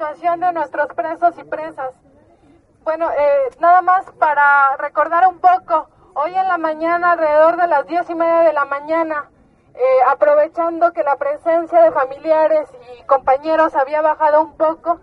situación de nuestros presos y presas. Bueno, nada más para recordar un poco, hoy en la mañana, alrededor de las 10:30 de la mañana, aprovechando que la presencia de familiares y compañeros había bajado un poco,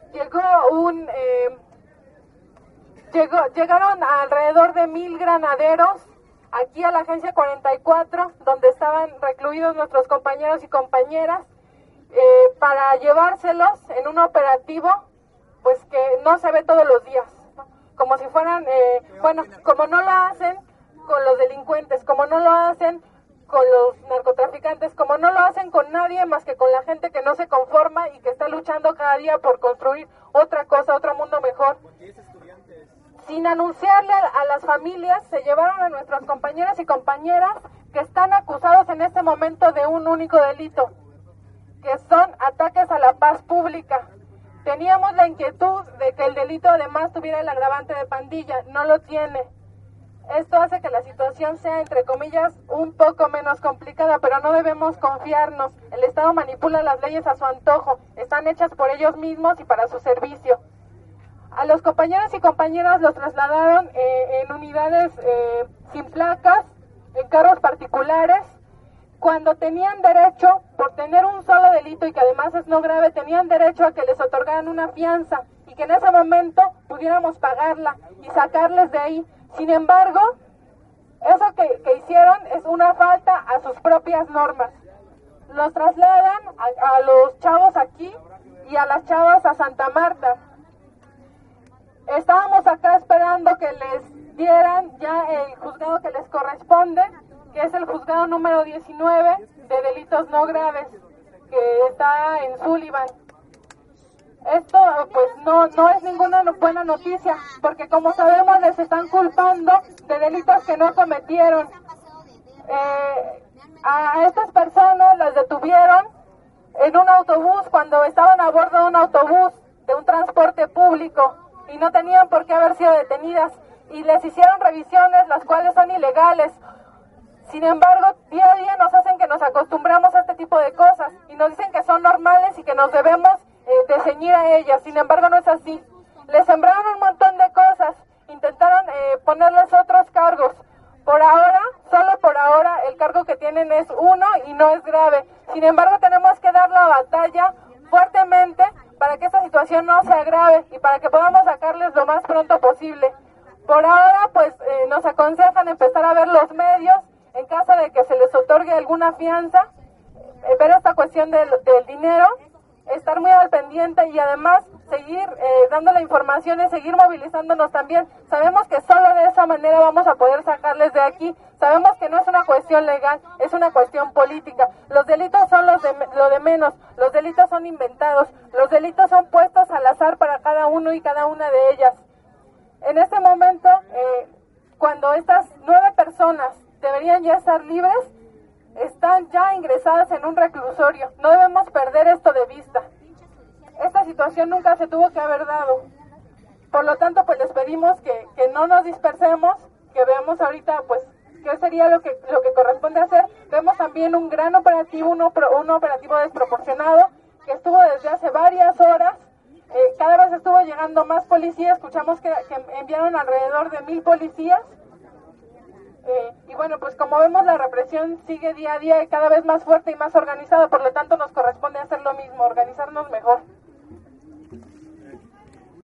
llegaron alrededor de 1,000 granaderos aquí a la agencia 44, donde estaban recluidos nuestros compañeros y compañeras, para llevárselos en un operativo pues que no se ve todos los días, ¿no? Como si fueran, como no lo hacen con los delincuentes, como no lo hacen con los narcotraficantes, como no lo hacen con nadie más que con la gente que no se conforma y que está luchando cada día por construir otra cosa, otro mundo mejor. Sin anunciarle a las familias, se llevaron a nuestros compañeros y compañeras que están acusados en este momento de un único delito, que son ataques a la paz pública. Teníamos la inquietud de que el delito además tuviera el agravante de pandilla, no lo tiene. Esto hace que la situación sea, entre comillas, un poco menos complicada, pero no debemos confiarnos. El Estado manipula las leyes a su antojo, están hechas por ellos mismos y para su servicio. A los compañeros y compañeras los trasladaron en unidades sin placas, en carros particulares, cuando tenían derecho, por tener un solo delito y que además es no grave, tenían derecho a que les otorgaran una fianza y que en ese momento pudiéramos pagarla y sacarles de ahí. Sin embargo, eso que hicieron es una falta a sus propias normas. Los trasladan a los chavos aquí y a las chavas a Santa Marta. Estábamos acá esperando que les dieran ya el juzgado que les corresponde, que es el juzgado número 19 de delitos no graves, que está en Sullivan. Esto pues no es ninguna buena noticia, porque como sabemos les están culpando de delitos que no cometieron. A estas personas las detuvieron en un autobús cuando estaban a bordo de un autobús, de un transporte público, y no tenían por qué haber sido detenidas, y les hicieron revisiones, las cuales son ilegales. Sin embargo, día a día nos hacen que nos acostumbramos a este tipo de cosas, y nos dicen que son normales y que nos debemos de ceñir a ellas. Sin embargo, no es así. Les sembraron un montón de cosas, intentaron ponerles otros cargos. Por ahora, solo por ahora, el cargo que tienen es uno y no es grave. Sin embargo, tenemos que dar la batalla fuertemente para que esta situación no se agrave y para que podamos sacarles lo más pronto posible. Por ahora, pues, nos aconsejan empezar a ver los medios en caso de que se les otorgue alguna fianza, ver esta cuestión del dinero, estar muy al pendiente y además seguir dando la información y seguir movilizándonos también. Sabemos que solo de esa manera vamos a poder sacarles de aquí. Sabemos que no es una cuestión legal, es una cuestión política. Los delitos son lo de menos, los delitos son inventados, los delitos son puestos al azar para cada uno y cada una de ellas. En este momento, cuando estas 9 personas deberían ya estar libres, están ya ingresadas en un reclusorio. No debemos perder esto de vista. Esta situación nunca se tuvo que haber dado. Por lo tanto, pues les pedimos que no nos dispersemos, que veamos ahorita, pues, qué sería lo que corresponde hacer. Vemos también un gran operativo, un operativo desproporcionado, que estuvo desde hace varias horas. Cada vez estuvo llegando más policías. Escuchamos que enviaron alrededor de 1,000 policías. Y bueno, pues como vemos, la represión sigue día a día y cada vez más fuerte y más organizada, por lo tanto nos corresponde hacer lo mismo, organizarnos mejor.